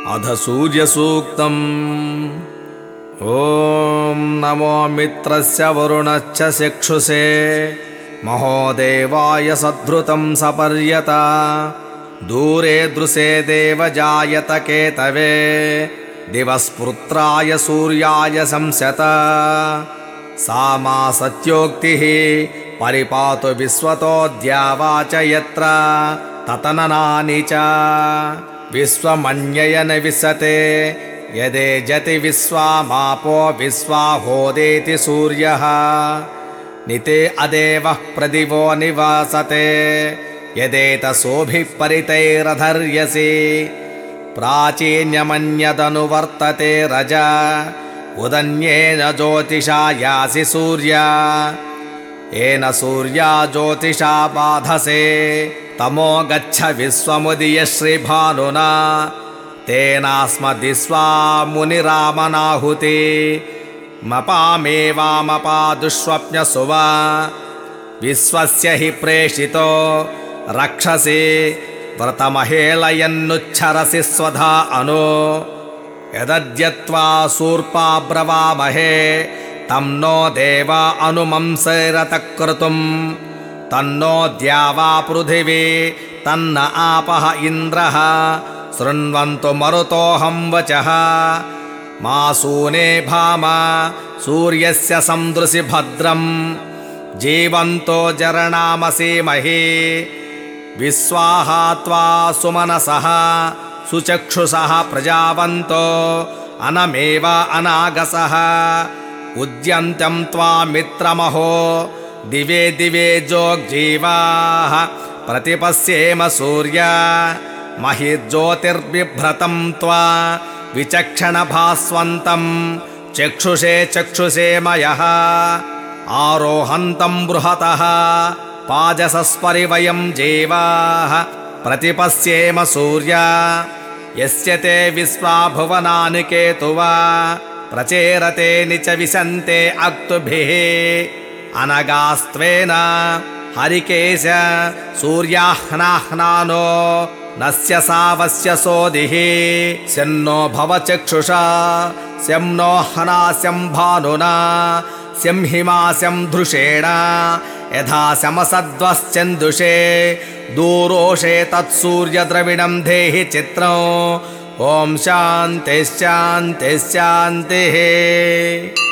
अध सूर्यसूक्तम्। ॐ नमो मित्रस्य वरुणश्च चक्षुषे महोदेवाय सद्धृतं सपर्यता दूरे दृशे देव जायत केतवे दिवस्पुत्राय सूर्याय संस्यत सा मा सत्योक्तिः परिपातु विश्वतो द्यावा च यत्र ततननानि च विश्वमन्ययन विशते यदेजति विश्वामापो विश्वाहोदेति सूर्यः निते अदेवः प्रदिवो निवासते यदेतसोभिः परितैरधर्यसि प्राचीन्यमन्यदनुवर्तते रज उदन्येन ज्योतिषा यासि सूर्या येन सूर्या ज्योतिषा बाधसे तमो गच्छ विश्वमुदीय श्रीभानुना तेनास्मदिस्वा मुनिरामनाहुति मपामेवामपादुष्वप्नसुवा विश्वस्य हि प्रेषितो रक्षसि व्रतमहेलयन्नुच्छरसि स्वधा अनु यदद्यत्वा शूर्पा ब्रवामहे तं नो देवा अनुमंसैरतक्रतुं तन्नो द्यावा पृथिवी तन्न आपः इन्द्रः शृण्वन्तु मरुतोऽहं वचः मासूने भाम सूर्यस्य संदृशि भद्रं जीवन्तो जरणामसीमहि विश्वाहा त्वा सुमनसः सुचक्षुषः प्रजावन्तो अनमेव अनागसः उद्यन्तं त्वामित्रमहो दिवे दिवे जोग्जीवाः प्रतिपश्येम सूर्य महिज्योतिर्बिभ्रतं त्वा विचक्षणभास्वन्तं चक्षुषे चक्षुषे मयः आरोहन्तं बृहतः पाजसस्परि वयं जीवाः प्रतिपश्येम सूर्य यस्य ते विश्वा भुवनानि केतुवा प्रचेरते निच विशन्ते अक्तुभिः अनगास्त्वेन हरिकेश सूर्याह्नाह्नानो नस्य सावस्य सोदिः स्यन्नो भव चक्षुषा स्यं नो हनास्यं भानुना स्यं हिमास्यं धृषेण यथा समसद्वश्चन्दुषे दूरोषे तत्सूर्यद्रविणं देहि चित्रम् ॐ शान्तिः शान्तिः शान्तिः।